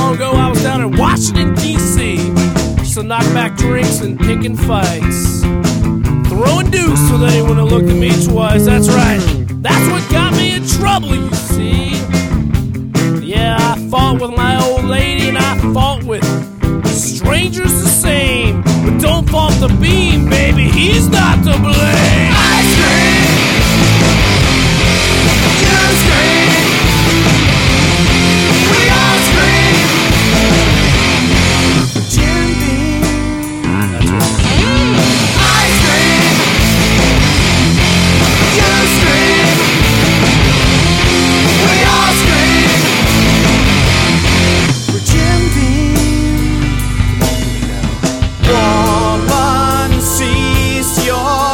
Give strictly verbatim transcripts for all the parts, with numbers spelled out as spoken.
long ago I was down in Washington, D C Just to knock back drinks and picking fights, throwing deuce with anyone who looked at me twice. That's right, that's what got me in trouble, you see. Yeah, I fought with my old lady and I fought with strangers the same. But don't fault the beam, baby, he's not to blame. I scream, you scream, we all scream. Jim Beam. That's right. I scream, you scream, we all scream. For Jim Beam. Woman, cease your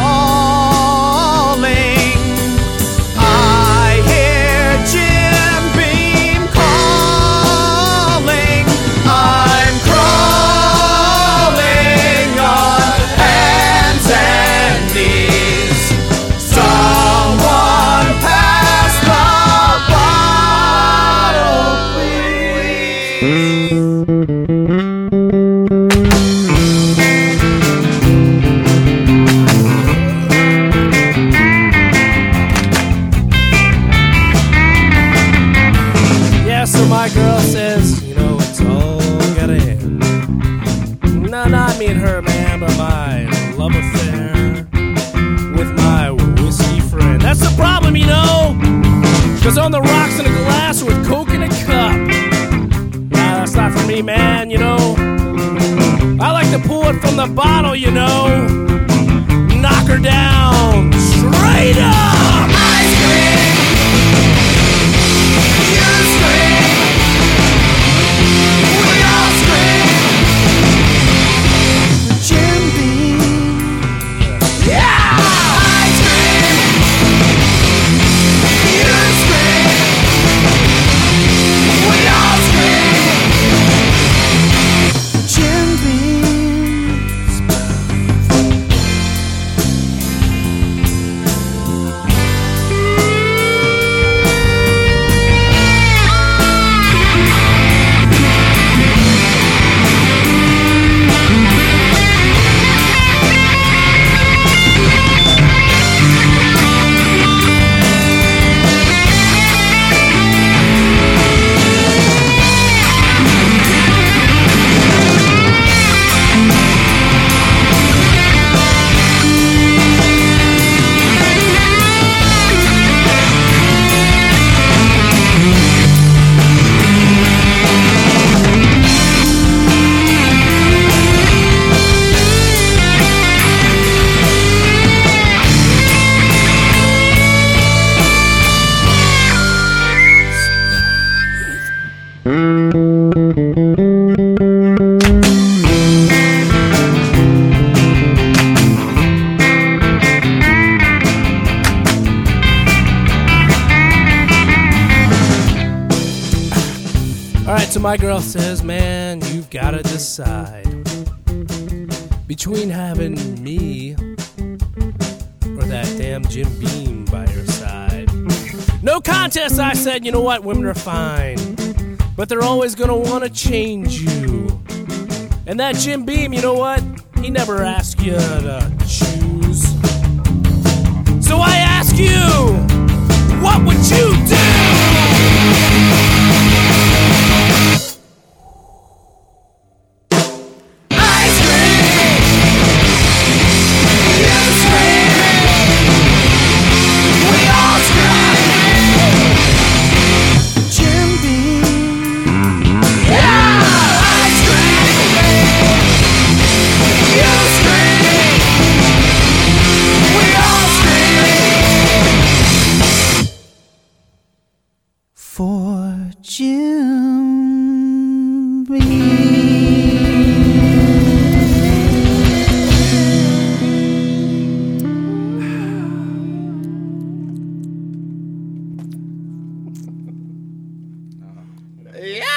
bawling. I hear Jim Beam calling. I'm crawling on hands and knees. Someone pass the bottle, please. Yeah, so my girl says, you know, it's all gotta end. No, not me and her, man, but my love affair with my whiskey friend. That's the problem, you know, cause on the rocks in a glass with coke in a cup. Nah, that's not for me, man, you know. I like to pull it from the bottle, you know. Knock her down straight up. I scream, you scream, we all scream. Jim Beam. Yeah! I scream, you scream, we all scream. Jim Beam. Alright, so my girl says, man, you've gotta decide between having me or that damn Jim Beam by your side. No contest, I said. You know what, women are fine, but they're always gonna wanna change you. And that Jim Beam, you know what, he never asked you to choose. So I ask you, what would you do? For Jim Beam. Yeah!